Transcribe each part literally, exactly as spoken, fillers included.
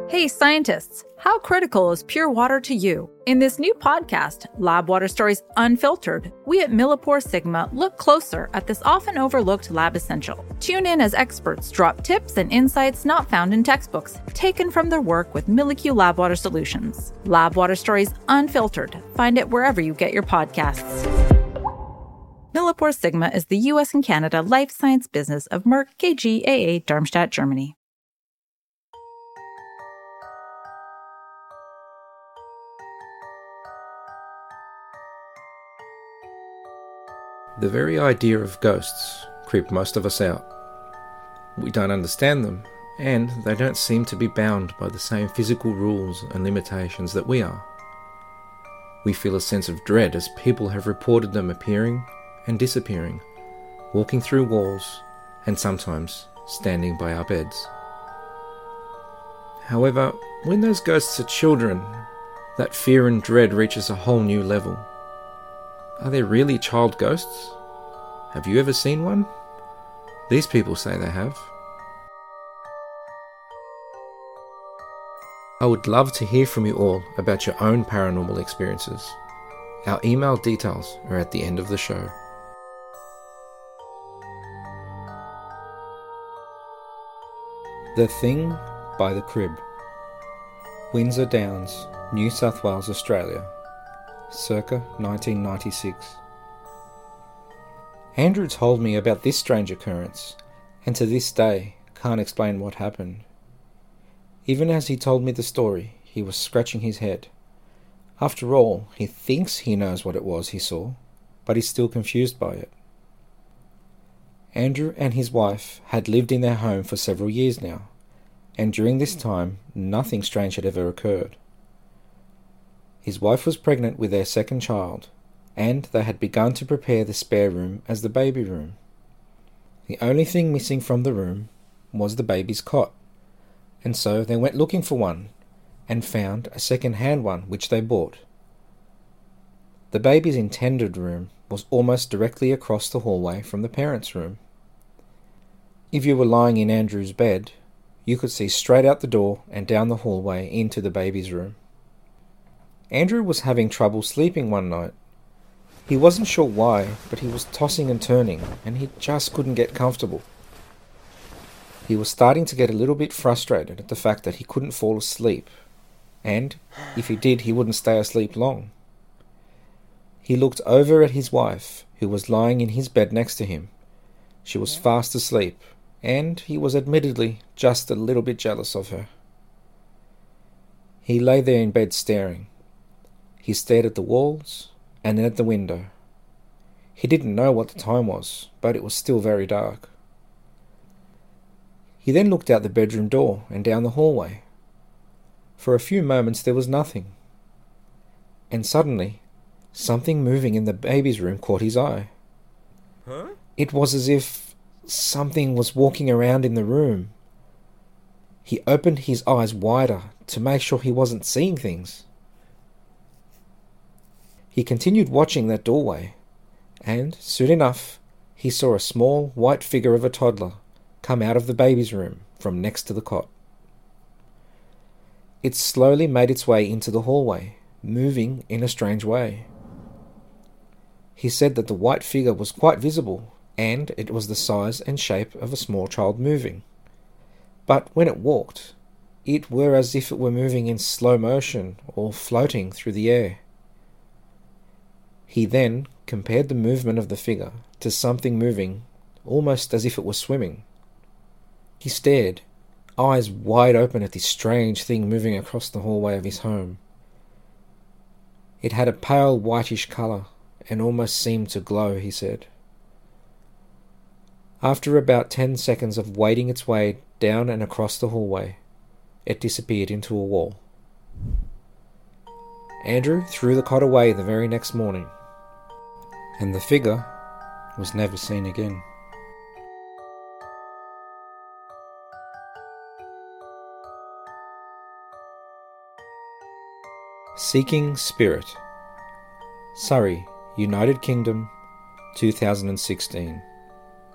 Hey scientists, how critical is pure water to you? In this new podcast, Lab Water Stories Unfiltered, we at Millipore Sigma look closer at this often overlooked lab essential. Tune in as experts drop tips and insights not found in textbooks, taken from their work with MilliQ Lab Water Solutions. Lab Water Stories Unfiltered. Find it wherever you get your podcasts. Millipore Sigma is the U S and Canada life science business of Merck K G A A Darmstadt, Germany. The very idea of ghosts creep most of us out. We don't understand them, and they don't seem to be bound by the same physical rules and limitations that we are. We feel a sense of dread as people have reported them appearing and disappearing, walking through walls, and sometimes standing by our beds. However, when those ghosts are children, that fear and dread reaches a whole new level. Are there really child ghosts? Have you ever seen one? These people say they have. I would love to hear from you all about your own paranormal experiences. Our email details are at the end of the show. The Thing by the Crib. Windsor Downs, New South Wales, Australia. Circa nineteen ninety-six. Andrew told me about this strange occurrence, and to this day can't explain what happened. Even as he told me the story, he was scratching his head. After all, he thinks he knows what it was he saw, but he's still confused by it. Andrew and his wife had lived in their home for several years now, and during this time nothing strange had ever occurred. His wife was pregnant with their second child, and they had begun to prepare the spare room as the baby room. The only thing missing from the room was the baby's cot, and so they went looking for one, and found a second-hand one which they bought. The baby's intended room was almost directly across the hallway from the parents' room. If you were lying in Andrew's bed, you could see straight out the door and down the hallway into the baby's room. Andrew was having trouble sleeping one night. He wasn't sure why, but he was tossing and turning, and he just couldn't get comfortable. He was starting to get a little bit frustrated at the fact that he couldn't fall asleep, and if he did, he wouldn't stay asleep long. He looked over at his wife, who was lying in his bed next to him. She was fast asleep, and he was admittedly just a little bit jealous of her. He lay there in bed staring. He stared at the walls, and then at the window. He didn't know what the time was, but it was still very dark. He then looked out the bedroom door and down the hallway. For a few moments there was nothing. And suddenly, something moving in the baby's room caught his eye. Huh? It was as if something was walking around in the room. He opened his eyes wider to make sure he wasn't seeing things. He continued watching that doorway, and soon enough he saw a small white figure of a toddler come out of the baby's room from next to the cot. It slowly made its way into the hallway, moving in a strange way. He said that the white figure was quite visible, and it was the size and shape of a small child moving. But when it walked, it were as if it were moving in slow motion or floating through the air. He then compared the movement of the figure to something moving, almost as if it was swimming. He stared, eyes wide open at this strange thing moving across the hallway of his home. It had a pale whitish colour and almost seemed to glow, he said. After about ten seconds of wading its way down and across the hallway, it disappeared into a wall. Andrew threw the cot away the very next morning, and the figure was never seen again. Seeking Spirit. Surrey, United Kingdom, two thousand sixteen.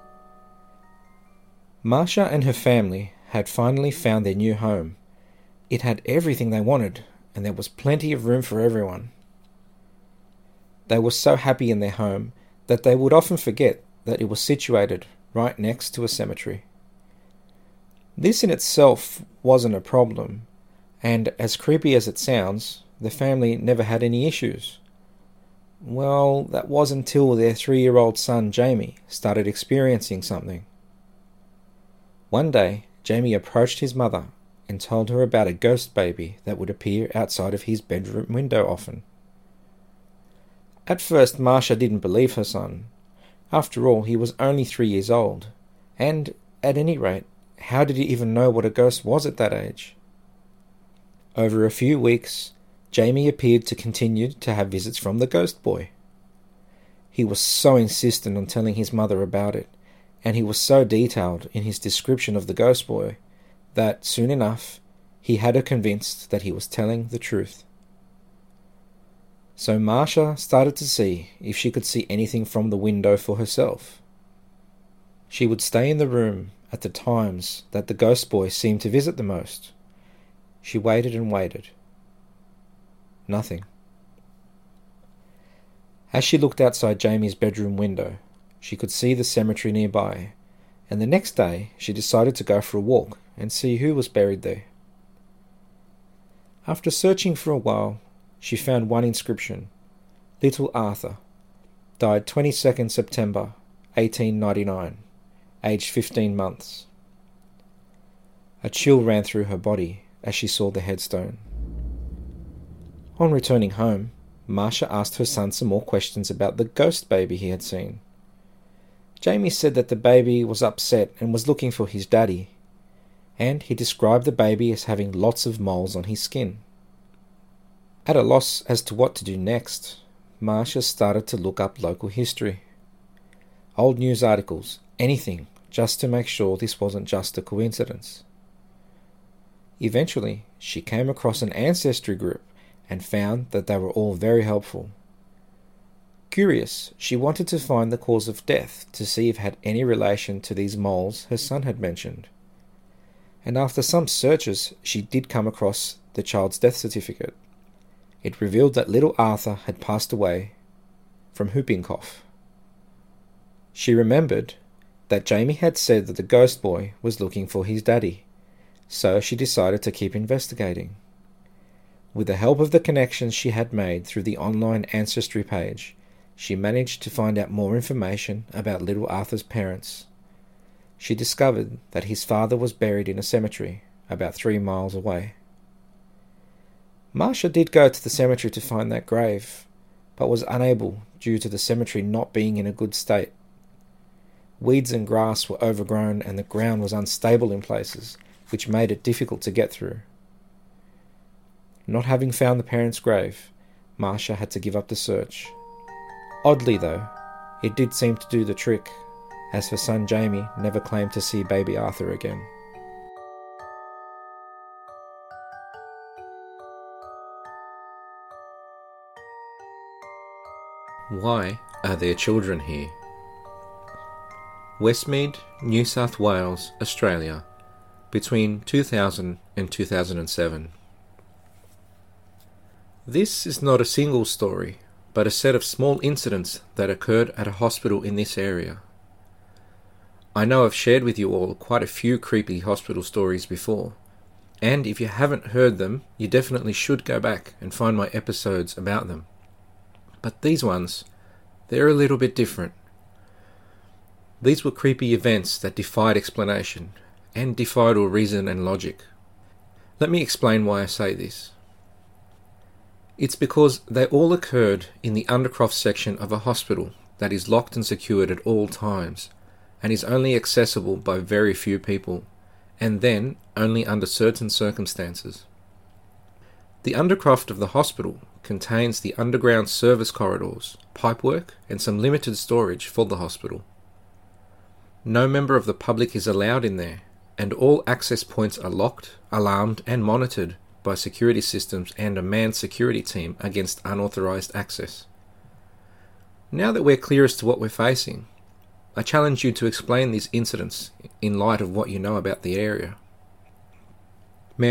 Marsha and her family had finally found their new home. It had everything they wanted, and there was plenty of room for everyone. They were so happy in their home that they would often forget that it was situated right next to a cemetery. This in itself wasn't a problem, and as creepy as it sounds, the family never had any issues. Well, that was until their three-year-old son Jamie started experiencing something. One day, Jamie approached his mother and told her about a ghost baby that would appear outside of his bedroom window often. At first, Marcia didn't believe her son. After all, he was only three years old, and, at any rate, how did he even know what a ghost was at that age? Over a few weeks, Jamie appeared to continue to have visits from the ghost boy. He was so insistent on telling his mother about it, and he was so detailed in his description of the ghost boy, that soon enough he had her convinced that he was telling the truth. So Marcia started to see if she could see anything from the window for herself. She would stay in the room at the times that the ghost boy seemed to visit the most. She waited and waited. Nothing. As she looked outside Jamie's bedroom window, she could see the cemetery nearby, and the next day she decided to go for a walk and see who was buried there. After searching for a while, she found one inscription: Little Arthur, died twenty-second September eighteen ninety-nine, aged fifteen months. A chill ran through her body as she saw the headstone. On returning home, Marcia asked her son some more questions about the ghost baby he had seen. Jamie said that the baby was upset and was looking for his daddy, and he described the baby as having lots of moles on his skin. At a loss as to what to do next, Marcia started to look up local history. Old news articles, anything, just to make sure this wasn't just a coincidence. Eventually, she came across an ancestry group and found that they were all very helpful. Curious, she wanted to find the cause of death to see if it had any relation to these moles her son had mentioned. And after some searches, she did come across the child's death certificate. It revealed that little Arthur had passed away from whooping cough. She remembered that Jamie had said that the ghost boy was looking for his daddy, so she decided to keep investigating. With the help of the connections she had made through the online ancestry page, she managed to find out more information about little Arthur's parents. She discovered that his father was buried in a cemetery about three miles away. Marcia did go to the cemetery to find that grave, but was unable due to the cemetery not being in a good state. Weeds and grass were overgrown and the ground was unstable in places, which made it difficult to get through. Not having found the parents' grave, Marcia had to give up the search. Oddly though, it did seem to do the trick, as her son Jamie never claimed to see baby Arthur again. Why are there children here? Westmead, New South Wales, Australia, between two thousand and two thousand seven. This is not a single story, but a set of small incidents that occurred at a hospital in this area. I know I've shared with you all quite a few creepy hospital stories before, and if you haven't heard them, you definitely should go back and find my episodes about them. But these ones, they're a little bit different. These were creepy events that defied explanation, and defied all reason and logic. Let me explain why I say this. It's because they all occurred in the Undercroft section of a hospital that is locked and secured at all times, and is only accessible by very few people, and then only under certain circumstances. The Undercroft of the hospital contains the underground service corridors, pipework, and some limited storage for the hospital. No member of the public is allowed in there, and all access points are locked, alarmed, and monitored by security systems and a manned security team against unauthorized access. Now that we're clear as to what we're facing, I challenge you to explain these incidents in light of what you know about the area. Mary,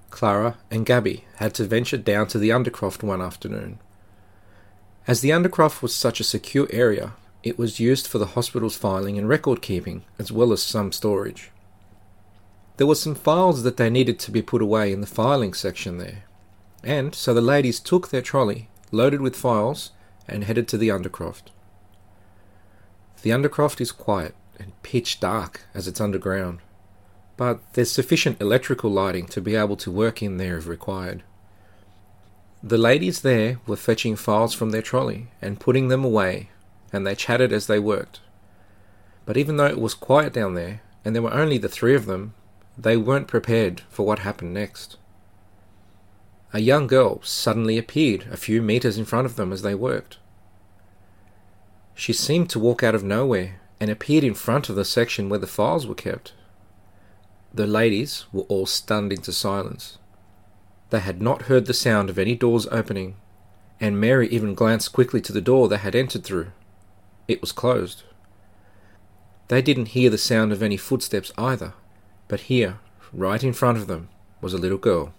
Clara and Gabby had to venture down to the Undercroft one afternoon. As the Undercroft was such a secure area, it was used for the hospital's filing and record keeping, as well as some storage. There were some files that they needed to be put away in the filing section there, and so the ladies took their trolley, loaded with files, and headed to the Undercroft. The Undercroft is quiet and pitch dark as it's underground, but there's sufficient electrical lighting to be able to work in there if required. The ladies there were fetching files from their trolley and putting them away, and they chatted as they worked. But even though it was quiet down there, and there were only the three of them, they weren't prepared for what happened next. A young girl suddenly appeared a few meters in front of them as they worked. She seemed to walk out of nowhere and appeared in front of the section where the files were kept. The ladies were all stunned into silence. They had not heard the sound of any doors opening, and Mary even glanced quickly to the door they had entered through. It was closed. They didn't hear the sound of any footsteps either, but here, right in front of them, was a little girl.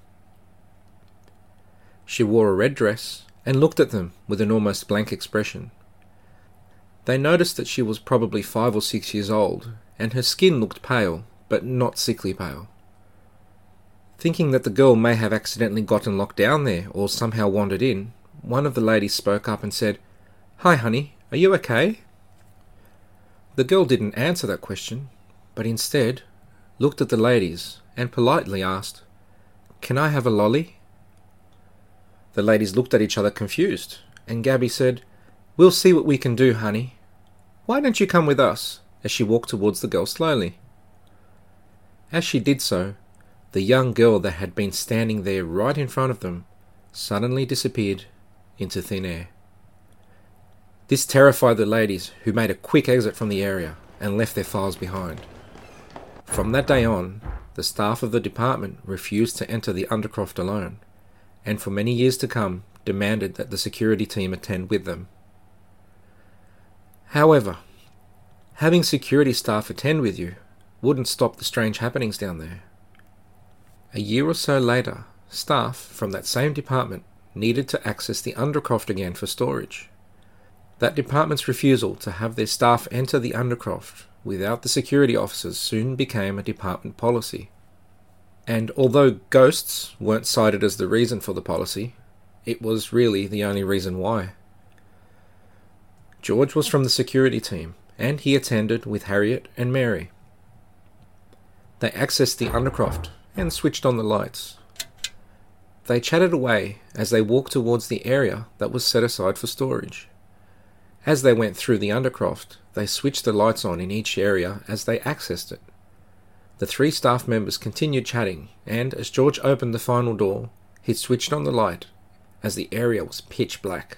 She wore a red dress and looked at them with an almost blank expression. They noticed that she was probably five or six years old, and her skin looked pale, but not sickly pale. Thinking that the girl may have accidentally gotten locked down there or somehow wandered in, one of the ladies spoke up and said, "Hi, honey, are you okay?" The girl didn't answer that question, but instead looked at the ladies and politely asked, "Can I have a lolly?" The ladies looked at each other confused, and Gabby said, "We'll see what we can do, honey. Why don't you come with us?" as she walked towards the girl slowly. As she did so, the young girl that had been standing there right in front of them suddenly disappeared into thin air. This terrified the ladies, who made a quick exit from the area and left their files behind. From that day on, the staff of the department refused to enter the Undercroft alone, and for many years to come demanded that the security team attend with them. However, having security staff attend with you wouldn't stop the strange happenings down there. A year or so later, staff from that same department needed to access the Undercroft again for storage. That department's refusal to have their staff enter the Undercroft without the security officers soon became a department policy. And although ghosts weren't cited as the reason for the policy, it was really the only reason why. George was from the security team, and he attended with Harriet and Mary. They accessed the Undercroft and switched on the lights. They chatted away as they walked towards the area that was set aside for storage. As they went through the Undercroft, they switched the lights on in each area as they accessed it. The three staff members continued chatting, and as George opened the final door, he switched on the light as the area was pitch black.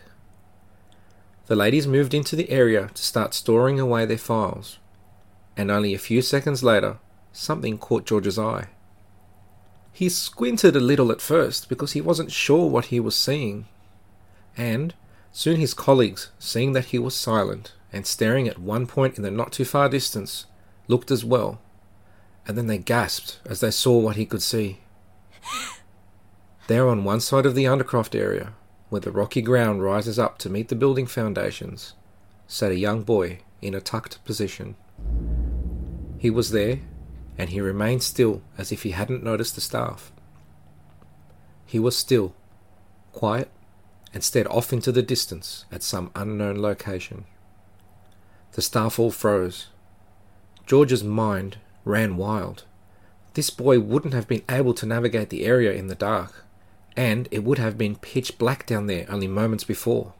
The ladies moved into the area to start storing away their files, and only a few seconds later, something caught George's eye. He squinted a little at first because he wasn't sure what he was seeing, and soon his colleagues, seeing that he was silent and staring at one point in the not-too-far distance, looked as well, and then they gasped as they saw what he could see. There on one side of the Undercroft area, where the rocky ground rises up to meet the building foundations, sat a young boy in a tucked position. He was there, and he remained still as if he hadn't noticed the staff. He was still, quiet, and stared off into the distance at some unknown location. The staff all froze. George's mind ran wild. This boy wouldn't have been able to navigate the area in the dark, and it would have been pitch black down there only moments before.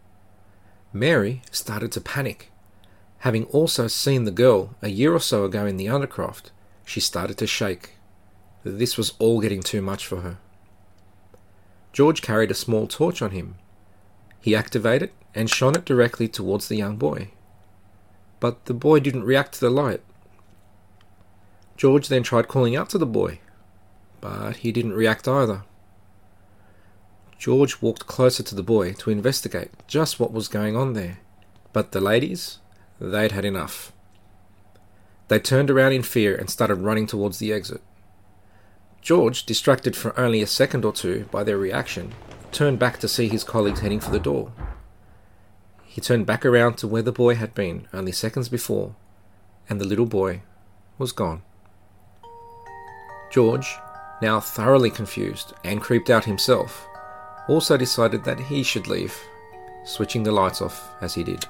Mary started to panic. Having also seen the girl a year or so ago in the Undercroft, she started to shake. This was all getting too much for her. George carried a small torch on him. He activated and shone it directly towards the young boy. But the boy didn't react to the light. George then tried calling out to the boy, but he didn't react either. George walked closer to the boy to investigate just what was going on there, but the ladies, they'd had enough. They turned around in fear and started running towards the exit. George, distracted for only a second or two by their reaction, turned back to see his colleagues heading for the door. He turned back around to where the boy had been only seconds before, and the little boy was gone. George, now thoroughly confused and creeped out himself, also decided that he should leave, switching the lights off as he did.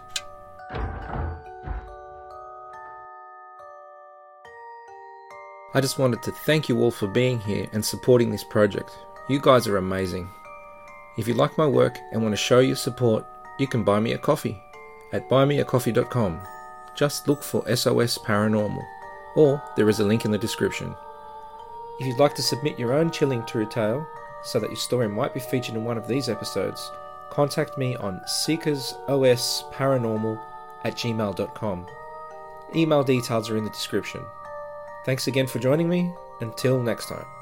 I just wanted to thank you all for being here and supporting this project. You guys are amazing. If you like my work and want to show your support, you can buy me a coffee at buy me a coffee dot com. Just look for S O S Paranormal, or there is a link in the description. If you'd like to submit your own chilling true tale, so that your story might be featured in one of these episodes, contact me on seekersosparanormal at gmail dot com. Email details are in the description. Thanks again for joining me. Until next time.